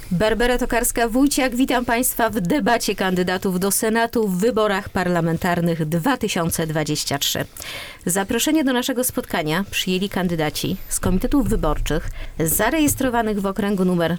Barbara Tokarska-Wójciak, witam Państwa w debacie kandydatów do Senatu w wyborach parlamentarnych 2023. Zaproszenie do naszego spotkania przyjęli kandydaci z komitetów wyborczych zarejestrowanych w okręgu numer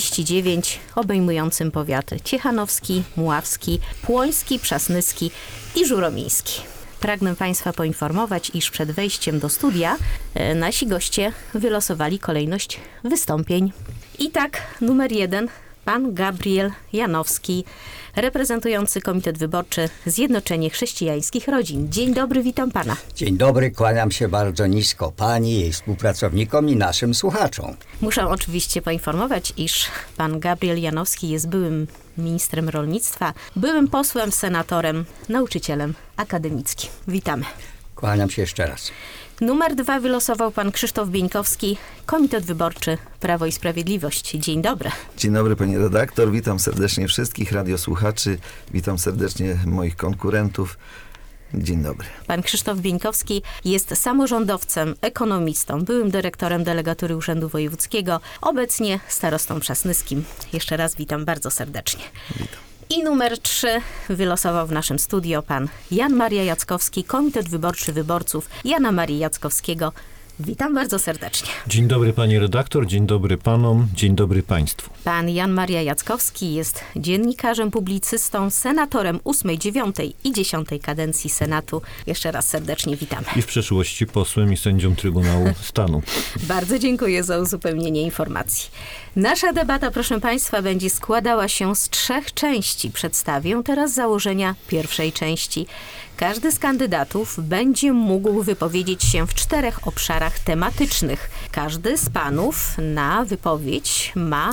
39, obejmującym powiaty ciechanowski, mławski, płoński, przasnyski i żuromiński. Pragnę Państwa poinformować, iż przed wejściem do studia nasi goście wylosowali kolejność wystąpień. I tak, numer 1, pan Gabriel Janowski, reprezentujący Komitet Wyborczy Zjednoczenie Chrześcijańskich Rodzin. Dzień dobry, witam pana. Dzień dobry, kłaniam się bardzo nisko pani, jej współpracownikom i naszym słuchaczom. Muszę oczywiście poinformować, iż pan Gabriel Janowski jest byłym ministrem rolnictwa, byłym posłem, senatorem, nauczycielem akademickim. Witamy. Kłaniam się jeszcze raz. Numer 2 wylosował pan Krzysztof Bieńkowski, Komitet Wyborczy Prawo i Sprawiedliwość. Dzień dobry. Dzień dobry pani redaktor, witam serdecznie wszystkich radiosłuchaczy, witam serdecznie moich konkurentów. Dzień dobry. Pan Krzysztof Bieńkowski jest samorządowcem, ekonomistą, byłym dyrektorem delegatury Urzędu Wojewódzkiego, obecnie starostą przasnyskim. Jeszcze raz witam bardzo serdecznie. Witam. I numer 3 wylosował w naszym studio pan Jan Maria Jackowski, Komitet Wyborczy Wyborców Jana Marii Jackowskiego. Witam bardzo serdecznie. Dzień dobry pani redaktor, dzień dobry panom, dzień dobry państwu. Pan Jan Maria Jackowski jest dziennikarzem, publicystą, senatorem 8., 9. i 10. kadencji Senatu. Jeszcze raz serdecznie witamy. I w przeszłości posłem i sędzią Trybunału Stanu. Bardzo dziękuję za uzupełnienie informacji. Nasza debata, proszę Państwa, będzie składała się z 3 części. Przedstawię teraz założenia pierwszej części. Każdy z kandydatów będzie mógł wypowiedzieć się w 4 obszarach tematycznych. Każdy z panów na wypowiedź ma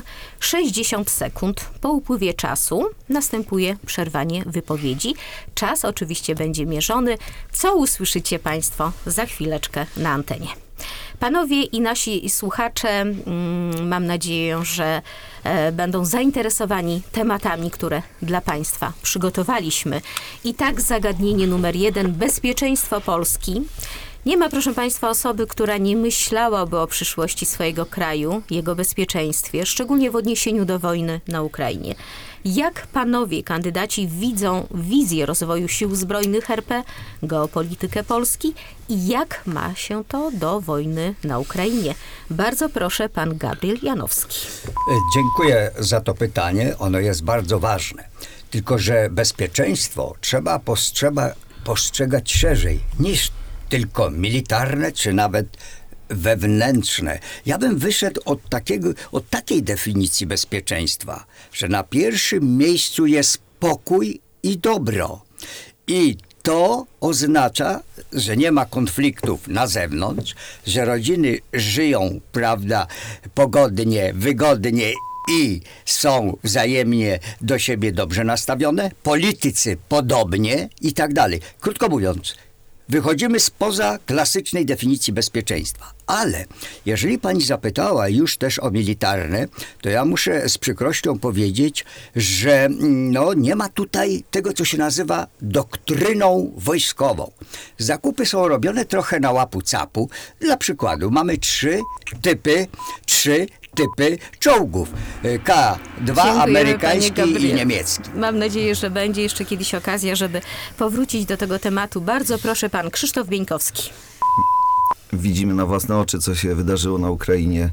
60 sekund. Po upływie czasu następuje przerwanie wypowiedzi. Czas oczywiście będzie mierzony, co usłyszycie Państwo za chwileczkę na antenie. Panowie i nasi słuchacze, mam nadzieję, że będą zainteresowani tematami, które dla Państwa przygotowaliśmy. I tak zagadnienie numer 1, bezpieczeństwo Polski. Nie ma, proszę Państwa, osoby, która nie myślałaby o przyszłości swojego kraju, jego bezpieczeństwie, szczególnie w odniesieniu do wojny na Ukrainie. Jak panowie kandydaci widzą wizję rozwoju sił zbrojnych RP, geopolitykę Polski i jak ma się to do wojny na Ukrainie? Bardzo proszę, pan Gabriel Janowski. Dziękuję za to pytanie, ono jest bardzo ważne. Tylko że bezpieczeństwo trzeba postrzegać szerzej niż tylko militarne, czy nawet wewnętrzne. Ja bym wyszedł od takiej definicji bezpieczeństwa, że na pierwszym miejscu jest pokój i dobro. I to oznacza, że nie ma konfliktów na zewnątrz, że rodziny żyją, prawda, pogodnie, wygodnie i są wzajemnie do siebie dobrze nastawione, politycy podobnie i tak dalej. Krótko mówiąc, wychodzimy spoza klasycznej definicji bezpieczeństwa. Ale jeżeli pani zapytała już też o militarne, to ja muszę z przykrością powiedzieć, że nie ma tutaj tego, co się nazywa doktryną wojskową. Zakupy są robione trochę na łapu-capu. Dla przykładu mamy 3 typy czołgów. K2, Dziękujemy, amerykański i niemiecki. Mam nadzieję, że będzie jeszcze kiedyś okazja, żeby powrócić do tego tematu. Bardzo proszę, pan Krzysztof Bieńkowski. Widzimy na własne oczy, co się wydarzyło na Ukrainie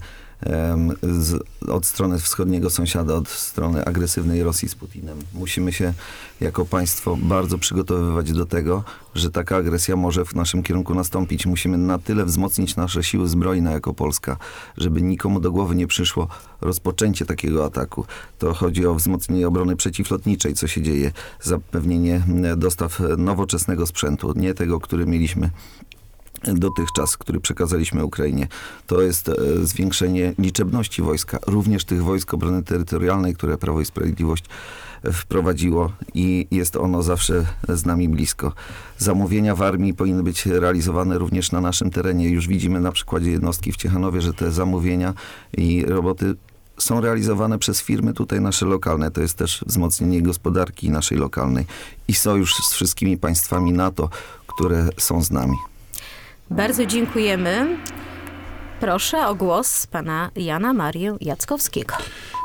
od strony wschodniego sąsiada, od strony agresywnej Rosji z Putinem. Musimy się jako państwo bardzo przygotowywać do tego, że taka agresja może w naszym kierunku nastąpić. Musimy na tyle wzmocnić nasze siły zbrojne jako Polska, żeby nikomu do głowy nie przyszło rozpoczęcie takiego ataku. To chodzi o wzmocnienie obrony przeciwlotniczej, co się dzieje, zapewnienie dostaw nowoczesnego sprzętu, nie tego, który mieliśmy dotychczas, który przekazaliśmy Ukrainie. To jest zwiększenie liczebności wojska, również tych wojsk obrony terytorialnej, które Prawo i Sprawiedliwość wprowadziło i jest ono zawsze z nami blisko. Zamówienia w armii powinny być realizowane również na naszym terenie. Już widzimy na przykładzie jednostki w Ciechanowie, że te zamówienia i roboty są realizowane przez firmy tutaj nasze lokalne. To jest też wzmocnienie gospodarki naszej lokalnej i sojusz z wszystkimi państwami NATO, które są z nami. Bardzo dziękujemy. Proszę o głos pana Jana Marię Jackowskiego.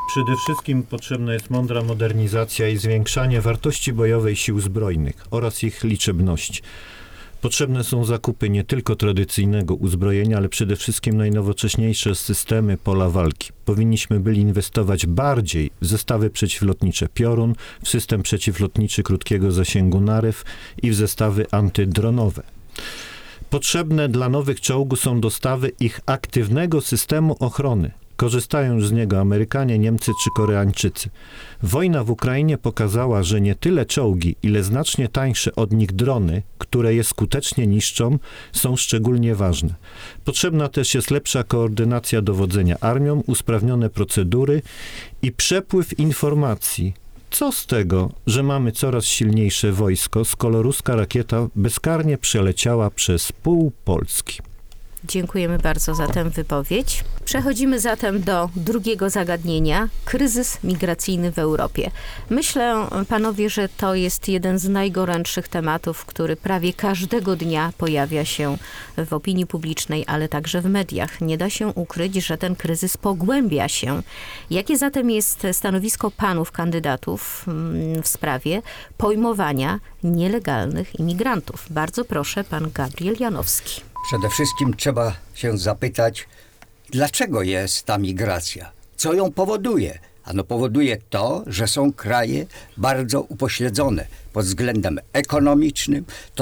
Przede wszystkim potrzebna jest mądra modernizacja i zwiększanie wartości bojowej sił zbrojnych oraz ich liczebności. Potrzebne są zakupy nie tylko tradycyjnego uzbrojenia, ale przede wszystkim najnowocześniejsze systemy pola walki. Powinniśmy byli inwestować bardziej w zestawy przeciwlotnicze Piorun, w system przeciwlotniczy krótkiego zasięgu Narew i w zestawy antydronowe. Potrzebne dla nowych czołgów są dostawy ich aktywnego systemu ochrony. Korzystają już z niego Amerykanie, Niemcy czy Koreańczycy. Wojna w Ukrainie pokazała, że nie tyle czołgi, ile znacznie tańsze od nich drony, które je skutecznie niszczą, są szczególnie ważne. Potrzebna też jest lepsza koordynacja dowodzenia armią, usprawnione procedury i przepływ informacji. Co z tego, że mamy coraz silniejsze wojsko, skoro ruska rakieta bezkarnie przeleciała przez pół Polski? Dziękujemy bardzo za tę wypowiedź. Przechodzimy zatem do drugiego zagadnienia. Kryzys migracyjny w Europie. Myślę, panowie, że to jest jeden z najgorętszych tematów, który prawie każdego dnia pojawia się w opinii publicznej, ale także w mediach. Nie da się ukryć, że ten kryzys pogłębia się. Jakie zatem jest stanowisko panów kandydatów w sprawie pojmowania nielegalnych imigrantów? Bardzo proszę, pan Gabriel Janowski. Przede wszystkim trzeba się zapytać, dlaczego jest ta migracja? Co ją powoduje? Ano powoduje to, że są kraje bardzo upośledzone pod względem ekonomicznym.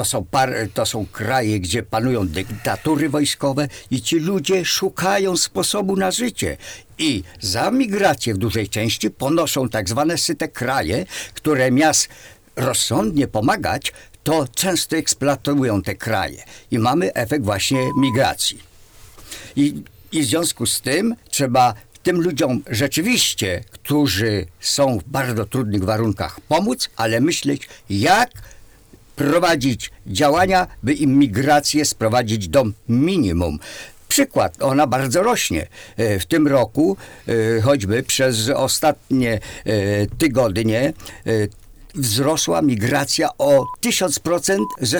To są kraje, gdzie panują dyktatury wojskowe i ci ludzie szukają sposobu na życie. I za migrację w dużej części ponoszą tak zwane syte kraje, które miast rozsądnie pomagać, to często eksploatują te kraje. I mamy efekt właśnie migracji. I w związku z tym trzeba tym ludziom rzeczywiście, którzy są w bardzo trudnych warunkach, pomóc, ale myśleć, jak prowadzić działania, by im migrację sprowadzić do minimum. Przykład, ona bardzo rośnie. W tym roku, choćby przez ostatnie tygodnie, wzrosła migracja o 1000%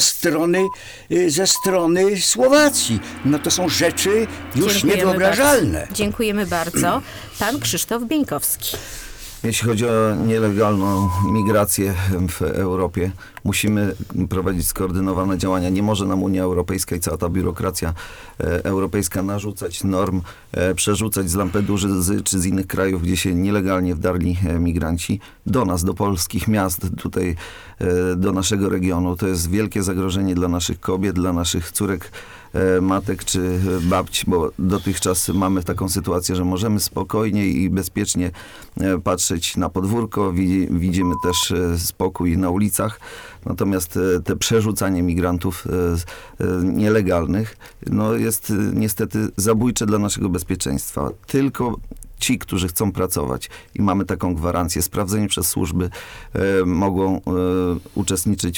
ze strony Słowacji. No to są rzeczy już niewyobrażalne. Bardzo. Dziękujemy bardzo. Pan Krzysztof Bieńkowski. Jeśli chodzi o nielegalną migrację w Europie, musimy prowadzić skoordynowane działania. Nie może nam Unia Europejska i cała ta biurokracja europejska narzucać norm, przerzucać z Lampedusy czy z innych krajów, gdzie się nielegalnie wdarli migranci, do nas, do polskich miast, tutaj do naszego regionu. To jest wielkie zagrożenie dla naszych kobiet, dla naszych córek, matek czy babci, bo dotychczas mamy taką sytuację, że możemy spokojnie i bezpiecznie patrzeć na podwórko, widzimy też spokój na ulicach, natomiast te przerzucanie migrantów nielegalnych jest niestety zabójcze dla naszego bezpieczeństwa. Tylko ci, którzy chcą pracować i mamy taką gwarancję, sprawdzeni przez służby, mogą uczestniczyć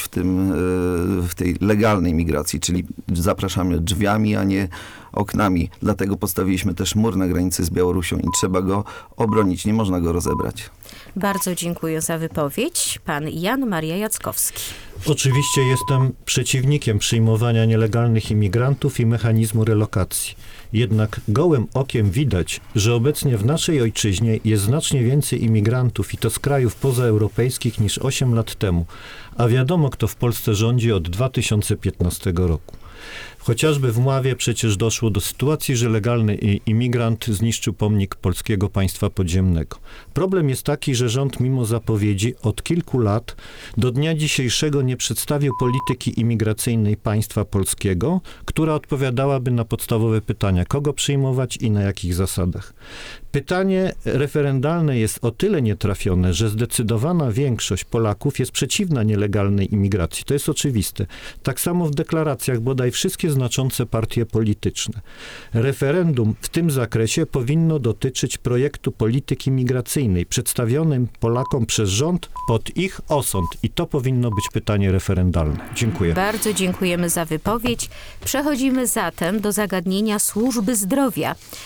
w tej legalnej migracji, czyli zapraszamy drzwiami, a nie oknami. Dlatego postawiliśmy też mur na granicy z Białorusią i trzeba go obronić, nie można go rozebrać. Bardzo dziękuję za wypowiedź. Pan Jan Maria Jackowski. Oczywiście jestem przeciwnikiem przyjmowania nielegalnych imigrantów i mechanizmu relokacji. Jednak gołym okiem widać, że obecnie w naszej ojczyźnie jest znacznie więcej imigrantów i to z krajów pozaeuropejskich niż 8 lat temu, a wiadomo, kto w Polsce rządzi od 2015 roku. Chociażby w Mławie przecież doszło do sytuacji, że legalny imigrant zniszczył pomnik polskiego państwa podziemnego. Problem jest taki, że rząd mimo zapowiedzi od kilku lat do dnia dzisiejszego nie przedstawił polityki imigracyjnej państwa polskiego, która odpowiadałaby na podstawowe pytania, kogo przyjmować i na jakich zasadach. Pytanie referendalne jest o tyle nietrafione, że zdecydowana większość Polaków jest przeciwna nielegalnej imigracji. To jest oczywiste. Tak samo w deklaracjach bodaj wszystkie znaczące partie polityczne. Referendum w tym zakresie powinno dotyczyć projektu polityki migracyjnej przedstawionym Polakom przez rząd pod ich osąd. I to powinno być pytanie referendalne. Dziękuję. Bardzo dziękujemy za wypowiedź. Przechodzimy zatem do zagadnienia służby zdrowia.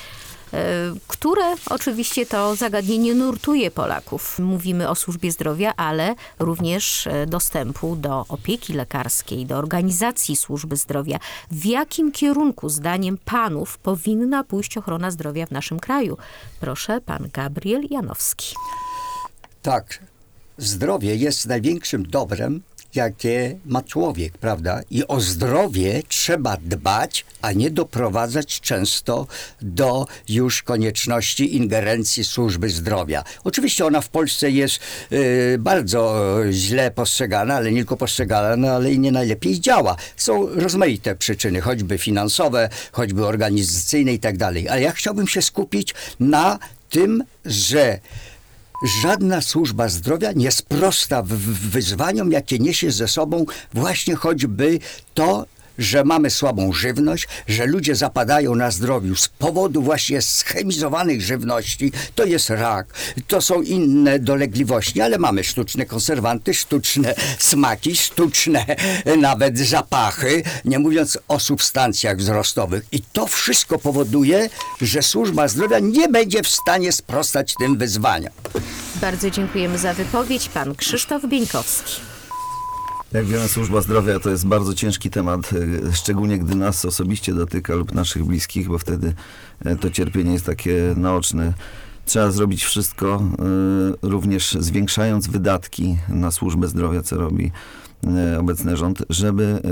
które oczywiście to zagadnienie nurtuje Polaków. Mówimy o służbie zdrowia, ale również dostępu do opieki lekarskiej, do organizacji służby zdrowia. W jakim kierunku, zdaniem panów, powinna pójść ochrona zdrowia w naszym kraju? Proszę, pan Gabriel Janowski. Tak, zdrowie jest największym dobrem, jakie ma człowiek, prawda? I o zdrowie trzeba dbać, a nie doprowadzać często do już konieczności ingerencji służby zdrowia. Oczywiście ona w Polsce jest bardzo źle postrzegana, ale nie tylko postrzegana, ale i nie najlepiej działa. Są rozmaite przyczyny, choćby finansowe, choćby organizacyjne i tak dalej. Ale ja chciałbym się skupić na tym, że żadna służba zdrowia nie sprosta wyzwaniom, jakie niesie ze sobą właśnie choćby to, że mamy słabą żywność, że ludzie zapadają na zdrowiu z powodu właśnie schemizowanych żywności. To jest rak, to są inne dolegliwości, ale mamy sztuczne konserwanty, sztuczne smaki, sztuczne nawet zapachy, nie mówiąc o substancjach wzrostowych. I to wszystko powoduje, że służba zdrowia nie będzie w stanie sprostać tym wyzwaniom. Bardzo dziękujemy za wypowiedź. Pan Krzysztof Bieńkowski. Jak wiemy, służba zdrowia to jest bardzo ciężki temat, szczególnie gdy nas osobiście dotyka lub naszych bliskich, bo wtedy to cierpienie jest takie naoczne. Trzeba zrobić wszystko, również zwiększając wydatki na służbę zdrowia, co robi obecny rząd, żeby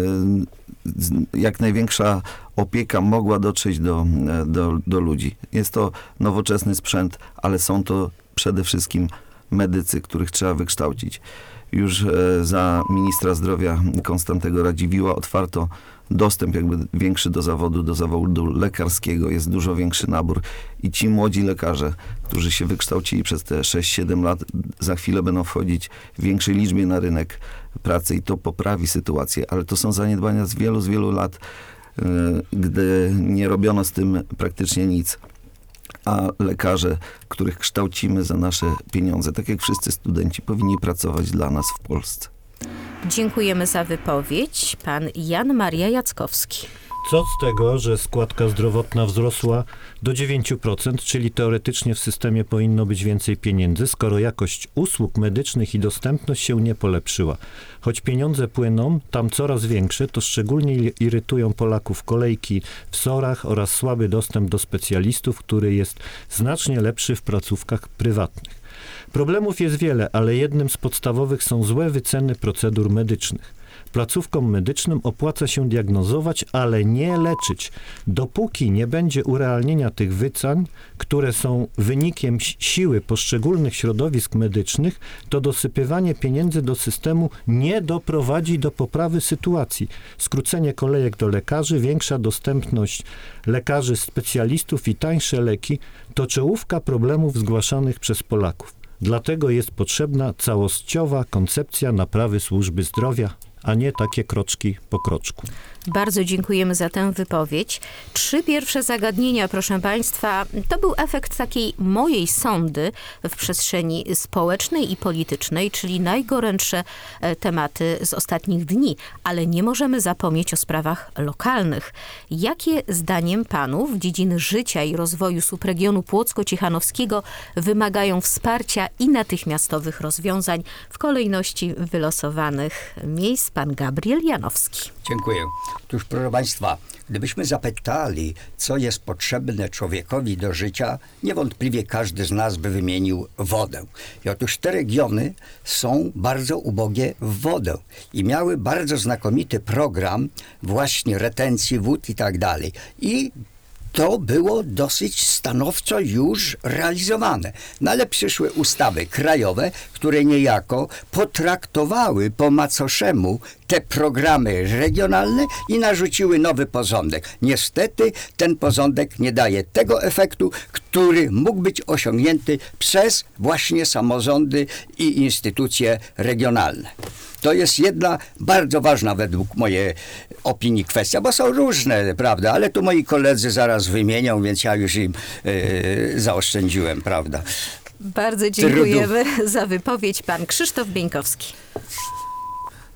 jak największa opieka mogła dotrzeć do ludzi. Jest to nowoczesny sprzęt, ale są to przede wszystkim medycy, których trzeba wykształcić. Już za ministra zdrowia Konstantego Radziwiłła otwarto dostęp jakby większy do zawodu lekarskiego. Jest dużo większy nabór i ci młodzi lekarze, którzy się wykształcili przez te 6-7 lat, za chwilę będą wchodzić w większej liczbie na rynek pracy i to poprawi sytuację. Ale to są zaniedbania z wielu lat, gdy nie robiono z tym praktycznie nic. A lekarze, których kształcimy za nasze pieniądze, tak jak wszyscy studenci, powinni pracować dla nas w Polsce. Dziękujemy za wypowiedź. Pan Jan Maria Jackowski. Co z tego, że składka zdrowotna wzrosła do 9%, czyli teoretycznie w systemie powinno być więcej pieniędzy, skoro jakość usług medycznych i dostępność się nie polepszyła. Choć pieniądze płyną tam coraz większe, to szczególnie irytują Polaków kolejki w SOR-ach oraz słaby dostęp do specjalistów, który jest znacznie lepszy w placówkach prywatnych. Problemów jest wiele, ale jednym z podstawowych są złe wyceny procedur medycznych. Placówkom medycznym opłaca się diagnozować, ale nie leczyć. Dopóki nie będzie urealnienia tych wycen, które są wynikiem siły poszczególnych środowisk medycznych, to dosypywanie pieniędzy do systemu nie doprowadzi do poprawy sytuacji. Skrócenie kolejek do lekarzy, większa dostępność lekarzy, specjalistów i tańsze leki to czołówka problemów zgłaszanych przez Polaków. Dlatego jest potrzebna całościowa koncepcja naprawy służby zdrowia, a nie takie kroczki po kroczku. Bardzo dziękujemy za tę wypowiedź. 3 pierwsze zagadnienia, proszę Państwa, to był efekt takiej mojej sondy w przestrzeni społecznej i politycznej, czyli najgorętsze tematy z ostatnich dni, ale nie możemy zapomnieć o sprawach lokalnych. Jakie zdaniem panów dziedziny życia i rozwoju subregionu płocko-ciechanowskiego wymagają wsparcia i natychmiastowych rozwiązań w kolejności wylosowanych miejsc? Pan Gabriel Janowski. Dziękuję. Otóż, proszę Państwa, gdybyśmy zapytali, co jest potrzebne człowiekowi do życia, niewątpliwie każdy z nas by wymienił wodę. I otóż te regiony są bardzo ubogie w wodę i miały bardzo znakomity program właśnie retencji wód i tak dalej. I to było dosyć stanowczo już realizowane. No ale przyszły ustawy krajowe, które niejako potraktowały po macoszemu te programy regionalne i narzuciły nowy porządek. Niestety ten porządek nie daje tego efektu, który mógł być osiągnięty przez właśnie samorządy i instytucje regionalne. To jest jedna bardzo ważna według mojej opinii kwestia, bo są różne, prawda, ale tu moi koledzy zaraz wymienią, więc ja już im zaoszczędziłem, prawda. Bardzo dziękujemy za wypowiedź. Pan Krzysztof Bieńkowski.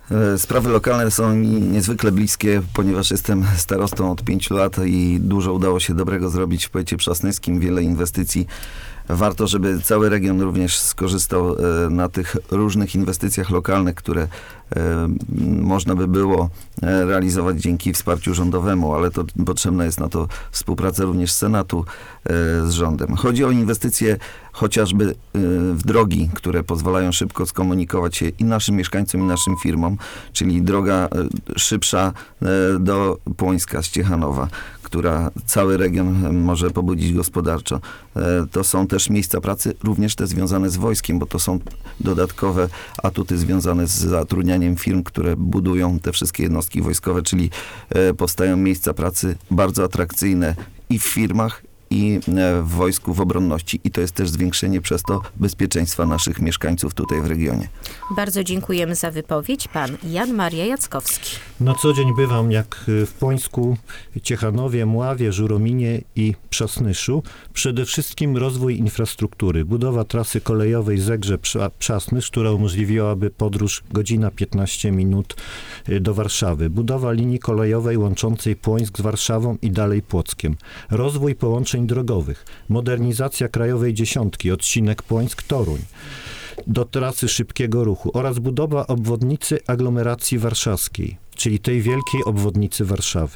Sprawy lokalne są mi niezwykle bliskie, ponieważ jestem starostą od 5 lat i dużo udało się dobrego zrobić w powiecie przasnyskim, wiele inwestycji. Warto, żeby cały region również skorzystał na tych różnych inwestycjach lokalnych, które można by było realizować dzięki wsparciu rządowemu, ale to potrzebna jest na to współpraca również Senatu z rządem. Chodzi o inwestycje chociażby w drogi, które pozwalają szybko skomunikować się i naszym mieszkańcom, i naszym firmom, czyli droga szybsza do Płońska z Ciechanowa, która cały region może pobudzić gospodarczo. To są też miejsca pracy, również te związane z wojskiem, bo to są dodatkowe atuty związane z zatrudnianiem firm, które budują te wszystkie jednostki wojskowe, czyli powstają miejsca pracy bardzo atrakcyjne i w firmach, i w wojsku, w obronności. I to jest też zwiększenie przez to bezpieczeństwa naszych mieszkańców tutaj w regionie. Bardzo dziękujemy za wypowiedź. Pan Jan Maria Jackowski. Na co dzień bywam jak w Płońsku, Ciechanowie, Mławie, Żurominie i Przasnyszu. Przede wszystkim rozwój infrastruktury. Budowa trasy kolejowej Zegrze-Przasnysz, która umożliwiłaby podróż godzina 15 minut do Warszawy. Budowa linii kolejowej łączącej Płońsk z Warszawą i dalej Płockiem. Rozwój połączeń drogowych. Modernizacja Krajowej Dziesiątki, odcinek Płońsk-Toruń do trasy szybkiego ruchu oraz budowa obwodnicy aglomeracji warszawskiej, czyli tej wielkiej obwodnicy Warszawy.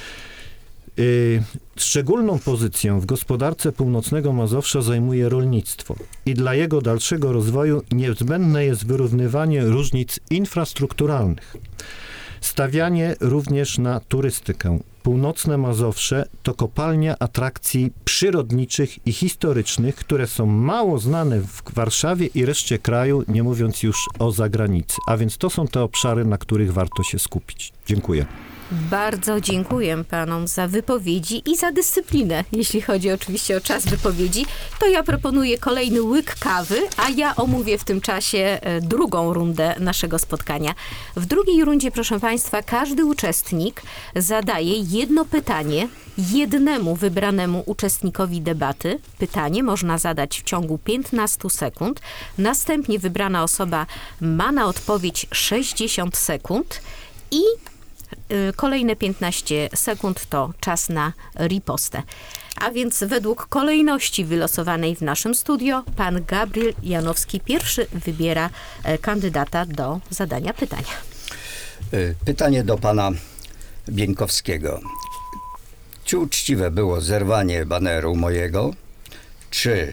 Szczególną pozycję w gospodarce północnego Mazowsza zajmuje rolnictwo i dla jego dalszego rozwoju niezbędne jest wyrównywanie różnic infrastrukturalnych. Stawianie również na turystykę. Północne Mazowsze to kopalnia atrakcji przyrodniczych i historycznych, które są mało znane w Warszawie i reszcie kraju, nie mówiąc już o zagranicy. A więc to są te obszary, na których warto się skupić. Dziękuję. Bardzo dziękuję panom za wypowiedzi i za dyscyplinę, jeśli chodzi oczywiście o czas wypowiedzi. To ja proponuję kolejny łyk kawy, a ja omówię w tym czasie drugą rundę naszego spotkania. W drugiej rundzie, proszę państwa, każdy uczestnik zadaje jedno pytanie jednemu wybranemu uczestnikowi debaty. Pytanie można zadać w ciągu 15 sekund. Następnie wybrana osoba ma na odpowiedź 60 sekund i kolejne 15 sekund to czas na ripostę. A więc według kolejności wylosowanej w naszym studio, pan Gabriel Janowski pierwszy wybiera kandydata do zadania pytania. Pytanie do pana Bieńkowskiego. Czy uczciwe było zerwanie baneru mojego? Czy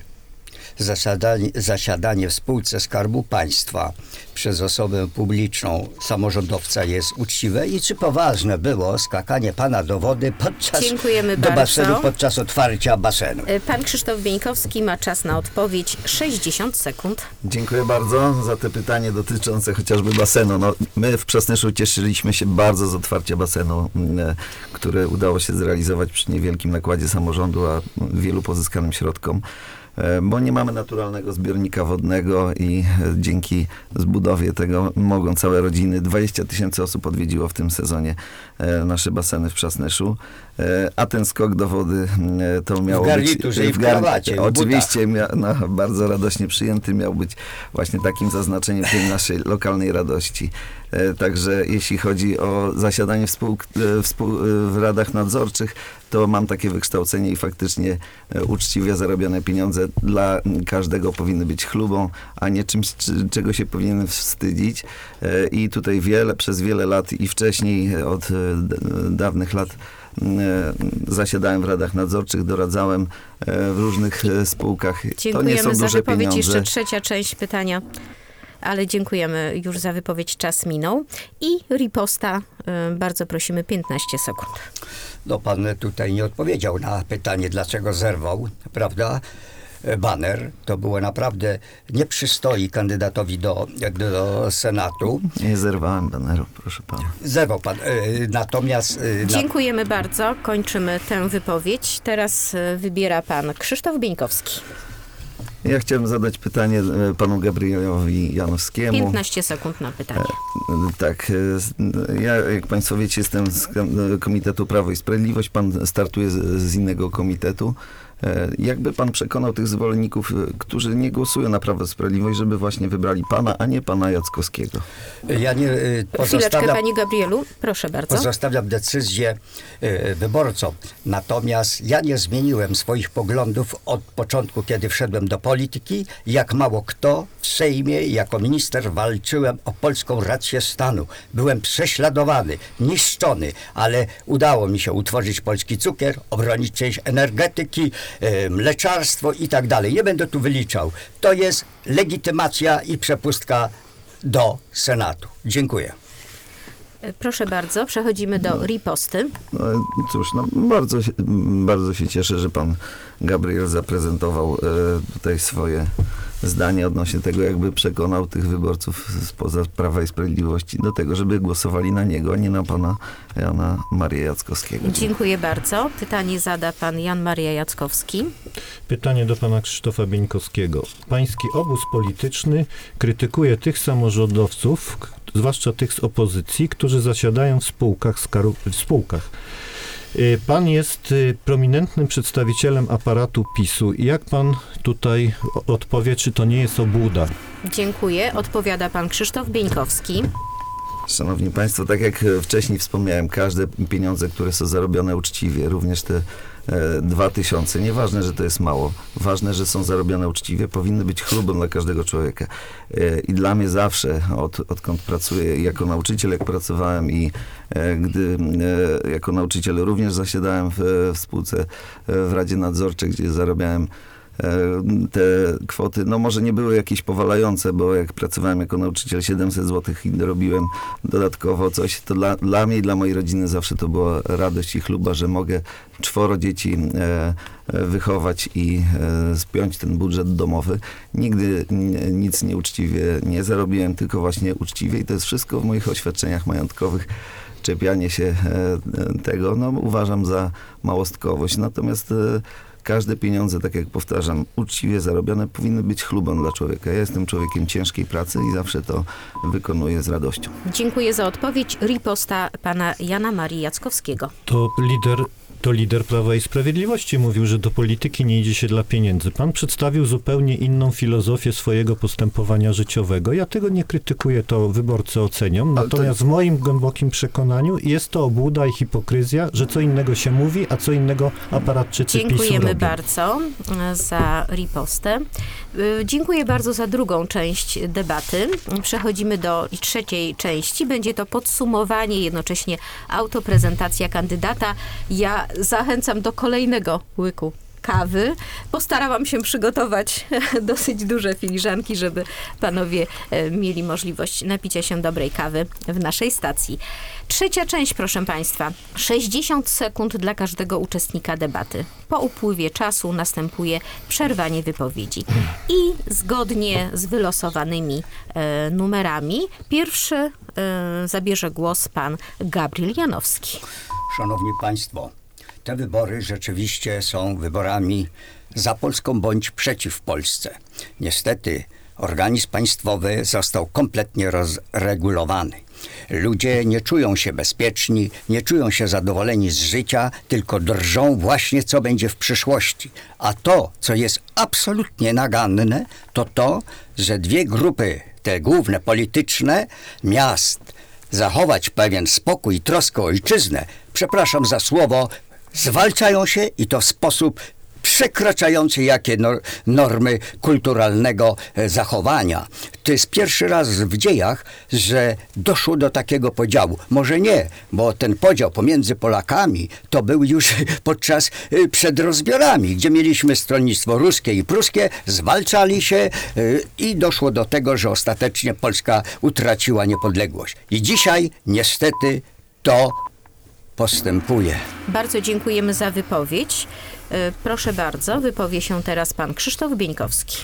zasiadanie w spółce Skarbu Państwa przez osobę publiczną basenowe jest uczciwe i czy poważne było skakanie pana do wody do basenu podczas otwarcia basenu? Pan Krzysztof Bieńkowski ma czas na odpowiedź 60 sekund. Dziękuję bardzo za te pytanie dotyczące chociażby basenu. No, my w Przasnyszu cieszyliśmy się bardzo z otwarcia basenu, które udało się zrealizować przy niewielkim nakładzie samorządu, a wielu pozyskanym środkom. Bo nie mamy naturalnego zbiornika wodnego i dzięki zbudowie tego mogą całe rodziny, 20 000 osób odwiedziło w tym sezonie nasze baseny w Przasnyszu, a ten skok do wody to miało być... W krawacie, oczywiście, bardzo radośnie przyjęty, miał być właśnie takim zaznaczeniem tej naszej lokalnej radości. Także jeśli chodzi o zasiadanie w radach nadzorczych, to mam takie wykształcenie i faktycznie uczciwie zarobione pieniądze dla każdego powinny być chlubą, a nie czymś, czego się powinien wstydzić. I tutaj przez wiele lat i wcześniej, od dawnych lat, zasiadałem w radach nadzorczych, doradzałem w różnych spółkach. Dziękujemy to nie są za duże wypowiedź. pieniądze. Jeszcze trzecia część pytania. Ale dziękujemy już za wypowiedź, czas minął. I riposta, bardzo prosimy, 15 sekund. No pan tutaj nie odpowiedział na pytanie, dlaczego zerwał, prawda? Baner, to było naprawdę, nie przystoi kandydatowi do Senatu. Nie zerwałem baneru, proszę pana. Zerwał pan, natomiast... Dziękujemy bardzo, kończymy tę wypowiedź. Teraz wybiera pan Krzysztof Bieńkowski. Ja chciałem zadać pytanie panu Gabrielowi Janowskiemu. 15 sekund na pytanie. Tak, ja, jak państwo wiecie, jestem z Komitetu Prawo i Sprawiedliwość. Pan startuje z innego komitetu. Jakby pan przekonał tych zwolenników, którzy nie głosują na Prawo i Sprawiedliwość, żeby właśnie wybrali pana, a nie pana Jackowskiego? Ja nie Chwileczkę, pozostawiam, panie Gabrielu. Proszę bardzo. pozostawiam decyzję wyborcom. Natomiast ja nie zmieniłem swoich poglądów od początku, kiedy wszedłem do polityki. Jak mało kto w Sejmie jako minister walczyłem o polską rację stanu. Byłem prześladowany, niszczony, ale udało mi się utworzyć polski cukier, obronić część energetyki, mleczarstwo i tak dalej. Nie będę tu wyliczał. To jest legitymacja i przepustka do Senatu. Dziękuję. Proszę bardzo, przechodzimy do riposty. No, cóż, no, bardzo się cieszę, że pan Gabriel zaprezentował tutaj swoje zdanie odnośnie tego, jakby przekonał tych wyborców spoza Prawa i Sprawiedliwości do tego, żeby głosowali na niego, a nie na pana Jana Maria Jackowskiego. Dziękuję bardzo. Pytanie zada pan Jan Maria Jackowski. Pytanie do pana Krzysztofa Bieńkowskiego. Pański obóz polityczny krytykuje tych samorządowców, zwłaszcza tych z opozycji, którzy zasiadają w spółkach. Pan jest prominentnym przedstawicielem aparatu PiS-u. Jak pan tutaj odpowie, czy to nie jest obłuda? Dziękuję. Odpowiada pan Krzysztof Bieńkowski. Szanowni Państwo, tak jak wcześniej wspomniałem, każde pieniądze, które są zarobione uczciwie, również te 2000, nieważne, że to jest mało, ważne, że są zarobione uczciwie, powinny być chlubą dla każdego człowieka. I dla mnie zawsze, odkąd pracuję jako nauczyciel, jak pracowałem i gdy jako nauczyciel również zasiadałem w spółce, w Radzie Nadzorczej, gdzie zarabiałem te kwoty, no może nie były jakieś powalające, bo jak pracowałem jako nauczyciel 700 zł i robiłem dodatkowo coś, to dla mnie i dla mojej rodziny zawsze to była radość i chluba, że mogę 4 dzieci wychować i spiąć ten budżet domowy. Nigdy nic nieuczciwie nie zarobiłem, tylko właśnie uczciwie i to jest wszystko w moich oświadczeniach majątkowych. Czepianie się tego, no uważam za małostkowość. Natomiast każde pieniądze, tak jak powtarzam, uczciwie zarobione powinny być chlubą dla człowieka. Ja jestem człowiekiem ciężkiej pracy i zawsze to wykonuję z radością. Dziękuję za odpowiedź. Riposta pana Jana Marii Jackowskiego. To lider Prawa i Sprawiedliwości mówił, że do polityki nie idzie się dla pieniędzy. Pan przedstawił zupełnie inną filozofię swojego postępowania życiowego. Ja tego nie krytykuję, to wyborcy ocenią. Natomiast w moim głębokim przekonaniu jest to obłuda i hipokryzja, że co innego się mówi, a co innego aparatczycy PiS-u Dziękujemy robią. bardzo za ripostę. Dziękuję bardzo za drugą część debaty. Przechodzimy do trzeciej części. Będzie to podsumowanie, jednocześnie autoprezentacja kandydata. Ja zachęcam do kolejnego łyku kawy. Postarałam się przygotować dosyć duże filiżanki, żeby panowie mieli możliwość napicia się dobrej kawy w naszej stacji. Trzecia część, proszę państwa. 60 sekund dla każdego uczestnika debaty. Po upływie czasu następuje przerwanie wypowiedzi. I zgodnie z wylosowanymi numerami pierwszy zabierze głos pan Gabriel Janowski. Szanowni Państwo, te wybory rzeczywiście są wyborami za Polską bądź przeciw Polsce. Niestety organizm państwowy został kompletnie rozregulowany. Ludzie nie czują się bezpieczni, nie czują się zadowoleni z życia, tylko drżą właśnie, co będzie w przyszłości. A to, co jest absolutnie naganne, to to, że dwie grupy, te główne polityczne, miast, zachować pewien spokój i troskę o ojczyznę, przepraszam za słowo, zwalczają się i to w sposób przekraczający jakie normy kulturalnego zachowania. To jest pierwszy raz w dziejach, że doszło do takiego podziału. Może nie, bo ten podział pomiędzy Polakami to był już podczas przed rozbiorami, gdzie mieliśmy stronnictwo ruskie i pruskie, zwalczali się i doszło do tego, że ostatecznie Polska utraciła niepodległość. I dzisiaj niestety to postępuje. Bardzo dziękujemy za wypowiedź. Proszę bardzo, wypowie się teraz pan Krzysztof Bieńkowski.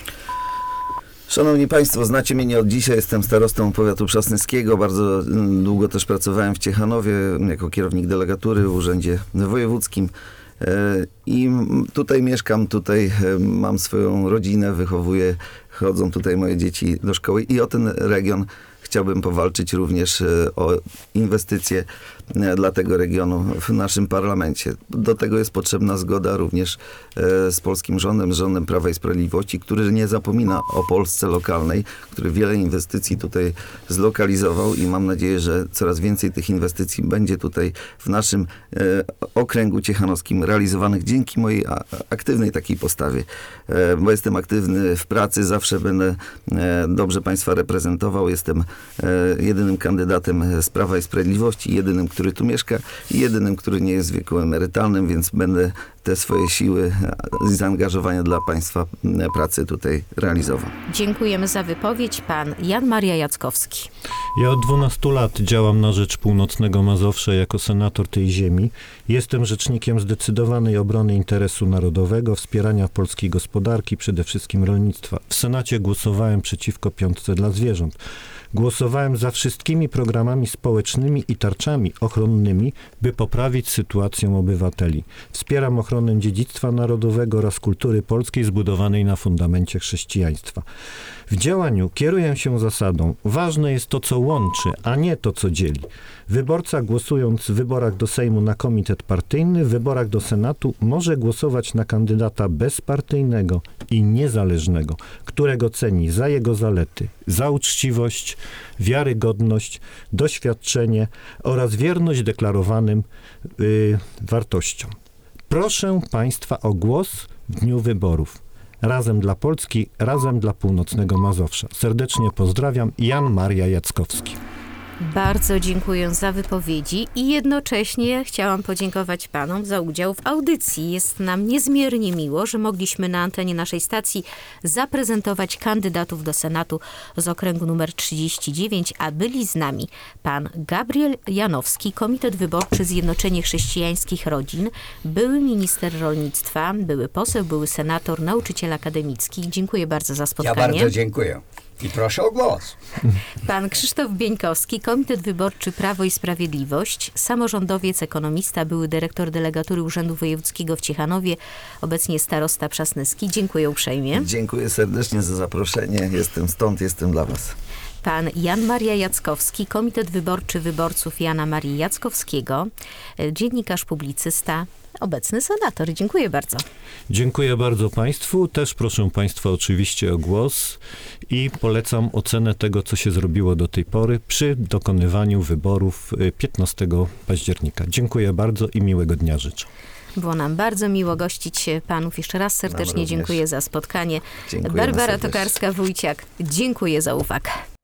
Szanowni Państwo, znacie mnie nie od dzisiaj, jestem starostą powiatu przasnyskiego, bardzo długo też pracowałem w Ciechanowie jako kierownik delegatury w urzędzie wojewódzkim i tutaj mieszkam, tutaj mam swoją rodzinę, wychowuję chodzą tutaj moje dzieci do szkoły i o ten region chciałbym powalczyć również o inwestycje dla tego regionu w naszym parlamencie. Do tego jest potrzebna zgoda również z polskim rządem, z rządem Prawa i Sprawiedliwości, który nie zapomina o Polsce lokalnej, który wiele inwestycji tutaj zlokalizował i mam nadzieję, że coraz więcej tych inwestycji będzie tutaj w naszym okręgu ciechanowskim realizowanych dzięki mojej aktywnej takiej postawie. Bo jestem aktywny w pracy, zawsze będę dobrze państwa reprezentował. Jestem jedynym kandydatem z Prawa i Sprawiedliwości, jedynym, który tu mieszka i jedynym, który nie jest w wieku emerytalnym, więc będę te swoje siły i zaangażowania dla państwa pracy tutaj realizował. Dziękujemy za wypowiedź. Pan Jan Maria Jackowski. Ja od 12 lat działam na rzecz północnego Mazowsza jako senator tej ziemi. Jestem rzecznikiem zdecydowanej obrony interesu narodowego, wspierania polskiej gospodarki, przede wszystkim rolnictwa. W Senacie głosowałem przeciwko piątce dla zwierząt. Głosowałem za wszystkimi programami społecznymi i tarczami ochronnymi, by poprawić sytuację obywateli. Wspieram ochronę dziedzictwa narodowego oraz kultury polskiej zbudowanej na fundamencie chrześcijaństwa. W działaniu kieruję się zasadą: ważne jest to, co łączy, a nie to, co dzieli. Wyborca, głosując w wyborach do Sejmu na komitet partyjny, w wyborach do Senatu może głosować na kandydata bezpartyjnego i niezależnego, którego ceni za jego zalety, za uczciwość, wiarygodność, doświadczenie oraz wierność deklarowanym wartościom. Proszę państwa o głos w dniu wyborów. Razem dla Polski, razem dla północnego Mazowsza. Serdecznie pozdrawiam, Jan Maria Jackowski. Bardzo dziękuję za wypowiedzi i jednocześnie chciałam podziękować panom za udział w audycji. Jest nam niezmiernie miło, że mogliśmy na antenie naszej stacji zaprezentować kandydatów do Senatu z okręgu numer 39, a byli z nami pan Gabriel Janowski, Komitet Wyborczy Zjednoczenie Chrześcijańskich Rodzin, były minister rolnictwa, były poseł, były senator, nauczyciel akademicki. Dziękuję bardzo za spotkanie. Ja bardzo dziękuję. I proszę o głos. Pan Krzysztof Bieńkowski, Komitet Wyborczy Prawo i Sprawiedliwość, samorządowiec, ekonomista, były dyrektor delegatury Urzędu Wojewódzkiego w Ciechanowie, obecnie starosta przasnyski. Dziękuję uprzejmie. Dziękuję serdecznie za zaproszenie. Jestem stąd, jestem dla was. Pan Jan Maria Jackowski, Komitet Wyborczy Wyborców Jana Marii Jackowskiego, dziennikarz, publicysta, obecny senator. Dziękuję bardzo. Dziękuję bardzo państwu. Też proszę państwa oczywiście o głos i polecam ocenę tego, co się zrobiło do tej pory przy dokonywaniu wyborów 15 października. Dziękuję bardzo i miłego dnia życzę. Było nam bardzo miło gościć panów. Jeszcze raz serdecznie dziękuję za spotkanie. Dziękujemy Barbara serdecznie. Tokarska-Wójciak, dziękuję za uwagę.